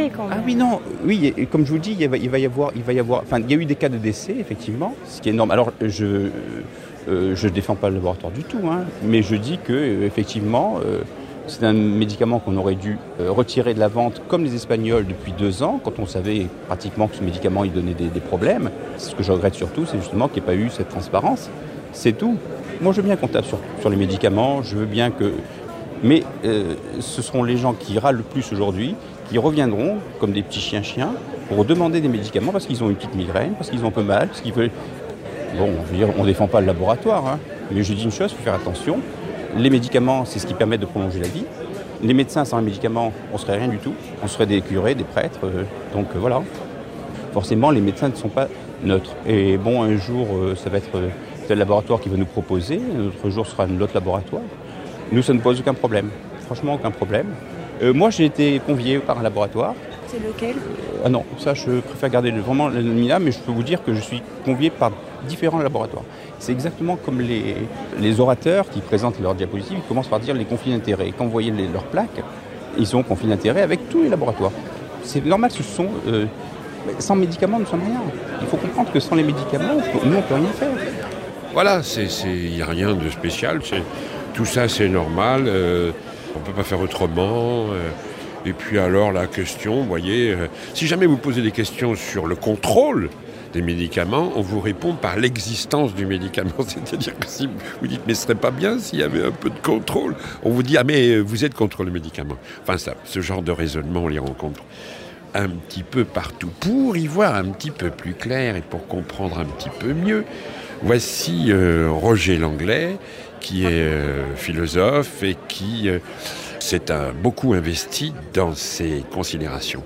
concerné quand même. Ah oui, non, oui, et comme je vous dis, il va y avoir, enfin, il y a eu des cas de décès, effectivement, ce qui est énorme. Alors, je défends pas le laboratoire du tout, hein, mais je dis que, effectivement, c'est un médicament qu'on aurait dû retirer de la vente, comme les Espagnols, depuis 2 ans, quand on savait pratiquement que ce médicament, il donnait des problèmes. Ce que je regrette surtout, c'est justement qu'il n'y ait pas eu cette transparence. C'est tout. Moi, je veux bien qu'on tape sur les médicaments, je veux bien que... Mais ce seront les gens qui râlent le plus aujourd'hui, qui reviendront, comme des petits chiens, pour demander des médicaments parce qu'ils ont une petite migraine, parce qu'ils ont un peu mal, parce qu'ils veulent... Bon, je veux dire, on ne défend pas le laboratoire, hein, mais je dis une chose, il faut faire attention. Les médicaments, c'est ce qui permet de prolonger la vie. Les médecins, sans les médicaments, on ne serait rien du tout. On serait des curés, des prêtres, donc voilà. Forcément, les médecins ne sont pas neutres. Et bon, un jour, ça va être tel laboratoire qui va nous proposer, un autre jour, ce sera un autre laboratoire. Nous, ça ne pose aucun problème. Franchement, aucun problème. Moi, j'ai été convié par un laboratoire. C'est lequel ? Ah non, ça, je préfère garder vraiment l'anonymat, mais je peux vous dire que je suis convié par différents laboratoires. C'est exactement comme les orateurs qui présentent leurs diapositives, ils commencent par dire les conflits d'intérêts. Et quand vous voyez leurs plaques, ils ont conflits d'intérêts avec tous les laboratoires. C'est normal, ce sont... sans médicaments, nous ne sommes rien. Il faut comprendre que sans les médicaments, nous, on ne peut rien faire. Voilà, il n'y a rien de spécial. Tout ça, c'est normal. On ne peut pas faire autrement. Et puis alors, la question, vous voyez, si jamais vous posez des questions sur le contrôle des médicaments, on vous répond par l'existence du médicament. C'est-à-dire que si vous dites, mais ce serait pas bien s'il y avait un peu de contrôle, on vous dit, ah mais vous êtes contre le médicament. Enfin, ce genre de raisonnement, on les rencontre un petit peu partout. Pour y voir un petit peu plus clair et pour comprendre un petit peu mieux, voici Roger Langlais, qui est philosophe et qui s'est beaucoup investi dans ces considérations.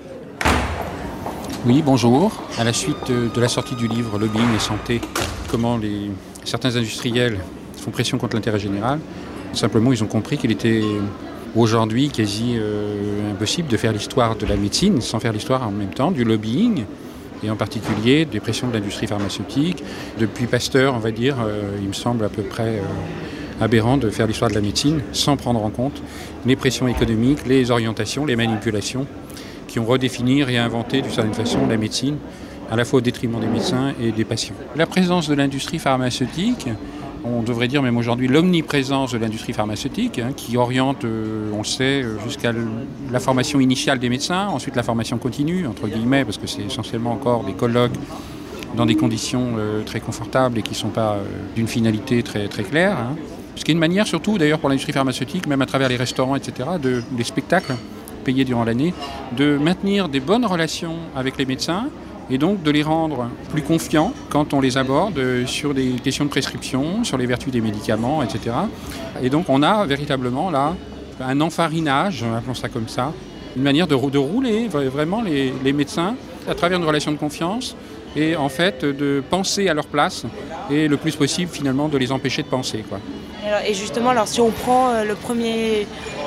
Oui, bonjour. À la suite de la sortie du livre Lobbying et santé, comment certains industriels font pression contre l'intérêt général, simplement ils ont compris qu'il était aujourd'hui quasi impossible de faire l'histoire de la médecine sans faire l'histoire en même temps du lobbying, et en particulier des pressions de l'industrie pharmaceutique. Depuis Pasteur, on va dire, il me semble à peu près aberrant de faire l'histoire de la médecine sans prendre en compte les pressions économiques, les orientations, les manipulations qui ont redéfini, réinventé d'une certaine façon la médecine, à la fois au détriment des médecins et des patients. La présence de l'industrie pharmaceutique, on devrait dire même aujourd'hui l'omniprésence de l'industrie pharmaceutique, qui oriente, on le sait, jusqu'à la formation initiale des médecins, ensuite la formation continue, entre guillemets, parce que c'est essentiellement encore des colloques dans des conditions très confortables et qui ne sont pas d'une finalité très, très claire. Ce qui est une manière surtout, d'ailleurs, pour l'industrie pharmaceutique, même à travers les restaurants, etc., les spectacles payés durant l'année, de maintenir des bonnes relations avec les médecins et donc de les rendre plus confiants quand on les aborde sur des questions de prescription, sur les vertus des médicaments, etc. Et donc on a véritablement là un enfarinage, appelons ça comme ça, une manière de rouler vraiment les médecins à travers une relation de confiance et en fait de penser à leur place et le plus possible finalement de les empêcher de penser, quoi. Et justement, alors si on prend le premier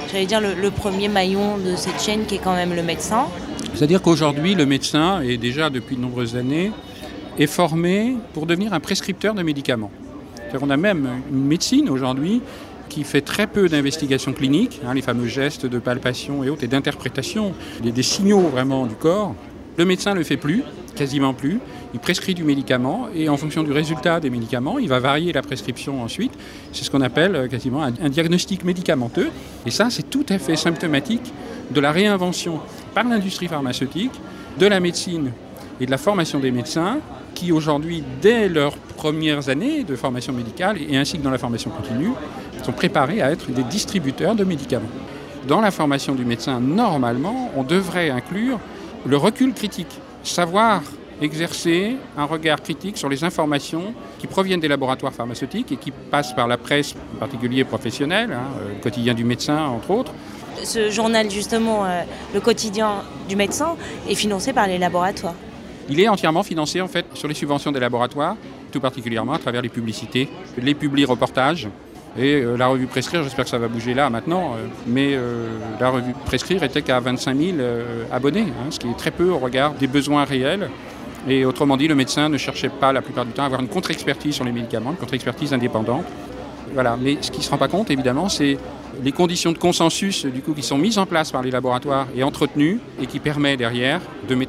maillon de cette chaîne qui est quand même le médecin. C'est-à-dire qu'aujourd'hui, le médecin, et déjà depuis de nombreuses années, est formé pour devenir un prescripteur de médicaments. C'est-à-dire qu'on a même une médecine aujourd'hui qui fait très peu d'investigations cliniques, les fameux gestes de palpation et autres, et d'interprétation des signaux vraiment du corps. Le médecin ne le fait plus, quasiment plus. Il prescrit du médicament et en fonction du résultat des médicaments, il va varier la prescription ensuite. C'est ce qu'on appelle quasiment un diagnostic médicamenteux. Et ça, c'est tout à fait symptomatique de la réinvention par l'industrie pharmaceutique de la médecine et de la formation des médecins qui aujourd'hui, dès leurs premières années de formation médicale et ainsi que dans la formation continue, sont préparés à être des distributeurs de médicaments. Dans la formation du médecin, normalement, on devrait inclure le recul critique, savoir exercer un regard critique sur les informations qui proviennent des laboratoires pharmaceutiques et qui passent par la presse, en particulier professionnelle, le quotidien du médecin, entre autres. Ce journal, justement, le quotidien du médecin, est financé par les laboratoires. Il est entièrement financé, en fait, sur les subventions des laboratoires, tout particulièrement à travers les publicités, les publi-reportages. Et la revue Prescrire, j'espère que ça va bouger là maintenant, mais la revue Prescrire était qu'à 25 000 abonnés, ce qui est très peu au regard des besoins réels. Et autrement dit, le médecin ne cherchait pas la plupart du temps à avoir une contre-expertise sur les médicaments, une contre-expertise indépendante. Voilà. Mais ce qui ne se rend pas compte, évidemment, c'est les conditions de consensus du coup, qui sont mises en place par les laboratoires et entretenues et qui permet derrière de